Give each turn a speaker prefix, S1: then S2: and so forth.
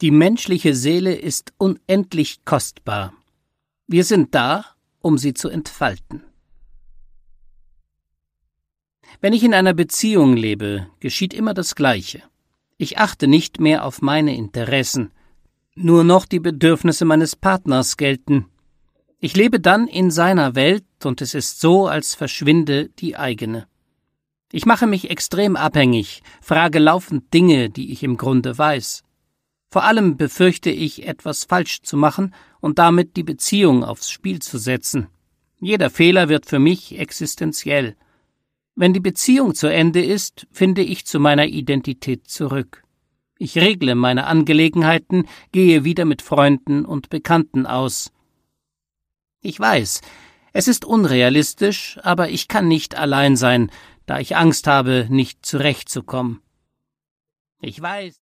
S1: Die menschliche Seele ist unendlich kostbar. Wir sind da, um sie zu entfalten. Wenn ich in einer Beziehung lebe, geschieht immer das Gleiche. Ich achte nicht mehr auf meine Interessen, nur noch die Bedürfnisse meines Partners gelten. Ich lebe dann in seiner Welt und es ist so, als verschwinde die eigene. Ich mache mich extrem abhängig, frage laufend Dinge, die ich im Grunde weiß. Vor allem befürchte ich, etwas falsch zu machen und damit die Beziehung aufs Spiel zu setzen. Jeder Fehler wird für mich existenziell. Wenn die Beziehung zu Ende ist, finde ich zu meiner Identität zurück. Ich regle meine Angelegenheiten, gehe wieder mit Freunden und Bekannten aus. Ich weiß, es ist unrealistisch, aber ich kann nicht allein sein, da ich Angst habe, nicht zurechtzukommen. Ich weiß,